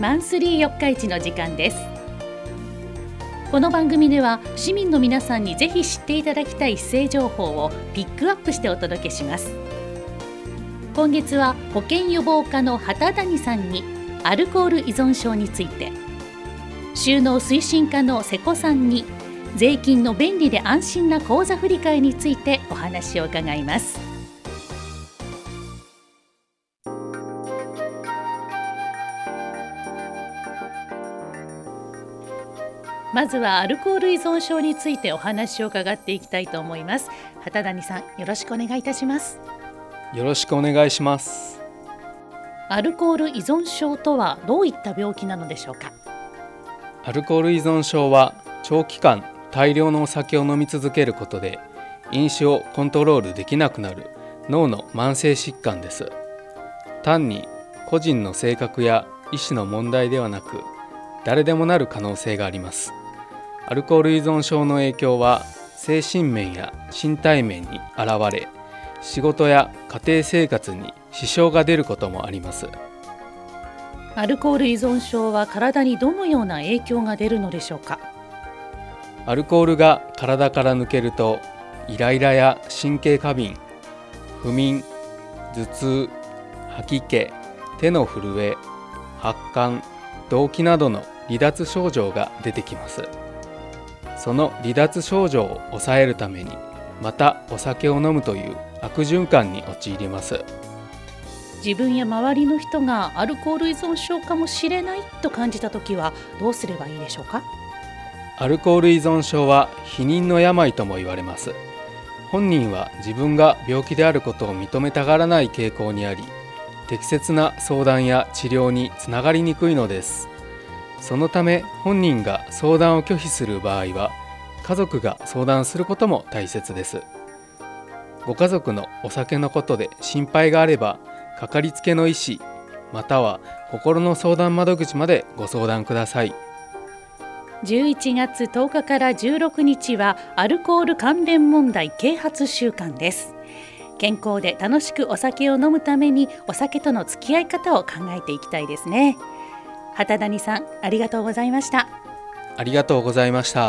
マンスリー四日市の時間です。この番組では市民の皆さんにぜひ知っていただきたい市政情報をピックアップしてお届けします。今月は保健予防課の畑谷さんにアルコール依存症について、収納推進課の瀬古さんに税金の便利で安心な口座振替についてお話を伺います。まずはアルコール依存症についてお話を伺っていきたいと思います。畑谷さん、よろしくお願いいたします。 よろしくお願いします。 アルコール依存症とはどういった病気なのでしょうか。 アルコール依存症は長期間大量のお酒を飲み続けることで飲酒をコントロールできなくなる脳の慢性疾患です。単に個人の性格や意思の問題ではなく、誰でもなる可能性があります。アルコール依存症の影響は精神面や身体面に現れ、仕事や家庭生活に支障が出ることもあります。 アルコール依存症は体にどのような影響が出るのでしょうか。 アルコールが体から抜けると、イライラや神経過敏、不眠、頭痛、吐き気、手の震え、発汗、動悸などの離脱症状が出てきます。その離脱症状を抑えるためにまたお酒を飲むという悪循環に陥ります。 自分や周りの人がアルコール依存症かもしれないと感じたときはどうすればいいでしょうか。 アルコール依存症は非認の病とも言われます。本人は自分が病気であることを認めたがらない傾向にあり、適切な相談や治療につながりにくいのです。そのため本人が相談を拒否する場合は、家族が相談することも大切です。ご家族のお酒のことで心配があれば、かかりつけの医師または心の相談窓口までご相談ください。 11月10日から16日はアルコール関連問題啓発週間です。健康で楽しくお酒を飲むためにお酒との付き合い方を考えていきたいですね。畑谷さん、ありがとうございました。 ありがとうございました。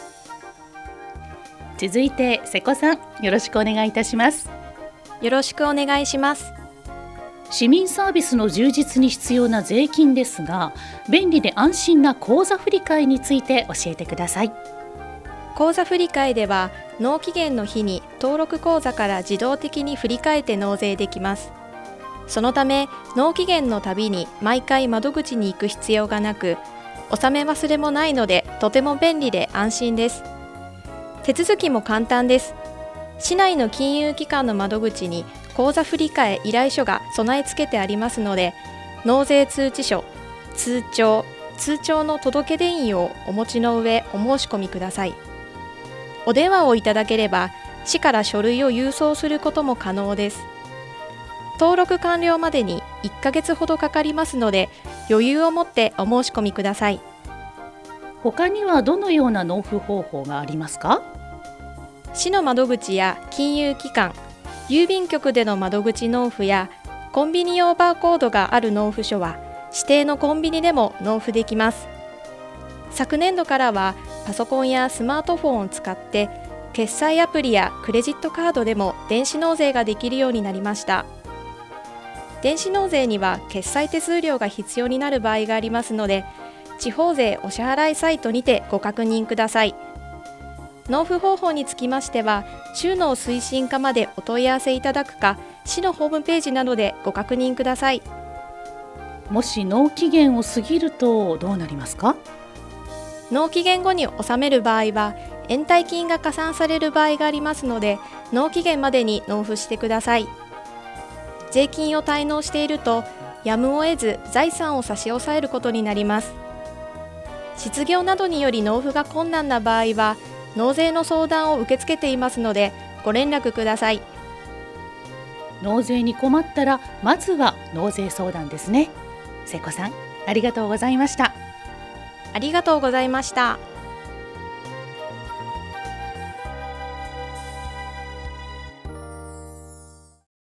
続いて瀬古さん、よろしくお願いいたします。 よろしくお願いします。 市民サービスの充実に必要な税金ですが、便利で安心な口座振替について教えてください。 口座振替では納期限の日に登録口座から自動的に振り替えて納税できます。そのため納期限のたびに毎回窓口に行く必要がなく、納め忘れもないのでとても便利で安心です。手続きも簡単です。市内の金融機関の窓口に口座振替依頼書が備え付けてありますので、納税通知書、通帳の届け出印をお持ちの上お申し込みください。お電話をいただければ市から書類を郵送することも可能です。登録完了までに1ヶ月ほどかかりますので、余裕を持ってお申し込みください。 他にはどのような納付方法がありますか。 市の窓口や金融機関、郵便局での窓口納付やコンビニ用バーコードがある納付書は指定のコンビニでも納付できます。昨年度からはパソコンやスマートフォンを使って決済アプリやクレジットカードでも電子納税ができるようになりました。電子納税には決済手数料が必要になる場合がありますので、地方税お支払いサイトにてご確認ください。納付方法につきましては、収納推進課までお問い合わせいただくか、市のホームページなどでご確認ください。 もし納期限を過ぎるとどうなりますか。 納期限後に納める場合は、延滞金が加算される場合がありますので、納期限までに納付してください。税金を滞納していると、やむを得ず財産を差し押さえることになります。失業などにより納付が困難な場合は、納税の相談を受け付けていますので、ご連絡ください。 納税に困ったらまずは納税相談ですね。瀬古さん、ありがとうございました。 ありがとうございました。